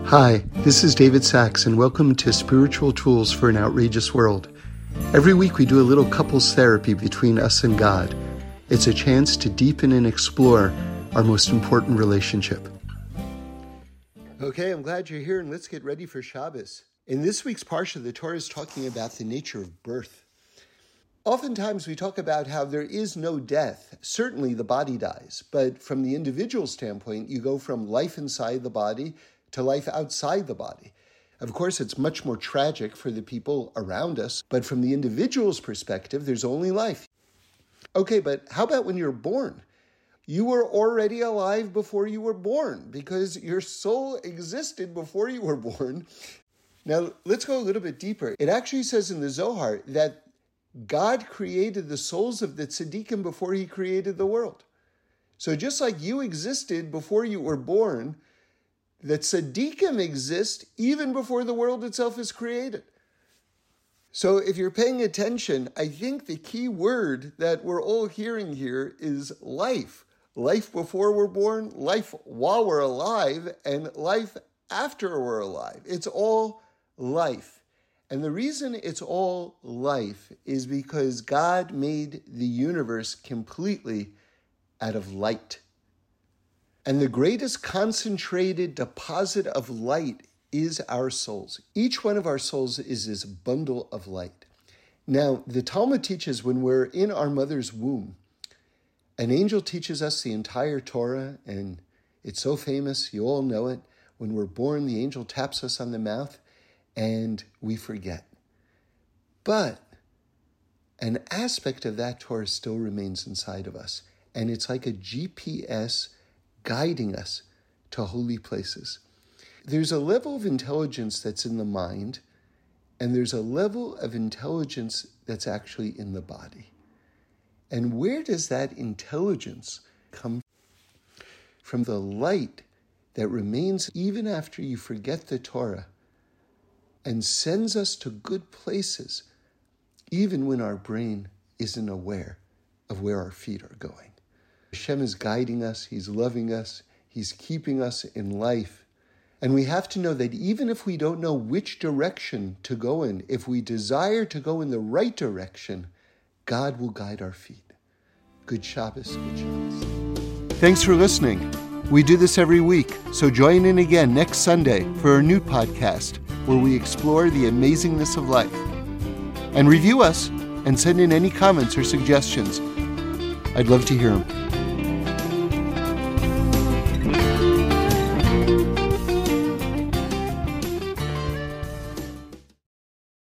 Hi, this is David Sachs, and welcome to Spiritual Tools for an Outrageous World. Every week we do a little couples therapy between us and God. It's a chance to deepen and explore our most important relationship. Okay, I'm glad you're here, and let's get ready for Shabbos. In this week's Parsha, the Torah is talking about the nature of birth. Oftentimes we talk about how there is no death. Certainly the body dies, but from the individual standpoint, you go from life inside the body to life outside the body. Of course, it's much more tragic for the people around us, but from the individual's perspective, there's only life. Okay, but how about when you're born? You were already alive before you were born because your soul existed before you were born. Now, let's go a little bit deeper. It actually says in the Zohar that God created the souls of the tzaddikim before he created the world. So just like you existed before you were born, the tzaddikim exist even before the world itself is created. So if you're paying attention, I think the key word that we're all hearing here is life. Life before we're born, life while we're alive, and life after we're alive. It's all life. And the reason it's all life is because God made the universe completely out of light. And the greatest concentrated deposit of light is our souls. Each one of our souls is this bundle of light. Now, the Talmud teaches when we're in our mother's womb, an angel teaches us the entire Torah, and it's so famous, you all know it. When we're born, the angel taps us on the mouth, and we forget. But an aspect of that Torah still remains inside of us, and it's like a GPS guiding us to holy places. There's a level of intelligence that's in the mind, and there's a level of intelligence that's actually in the body. And where does that intelligence come from? The light that remains even after you forget the Torah and sends us to good places, even when our brain isn't aware of where our feet are going. Hashem is guiding us, he's loving us, he's keeping us in life. And we have to know that even if we don't know which direction to go in, if we desire to go in the right direction, God will guide our feet. Good Shabbos, good Shabbos. Thanks for listening. We do this every week, so join in again next Sunday for a new podcast where we explore the amazingness of life. And review us and send in any comments or suggestions. I'd love to hear them.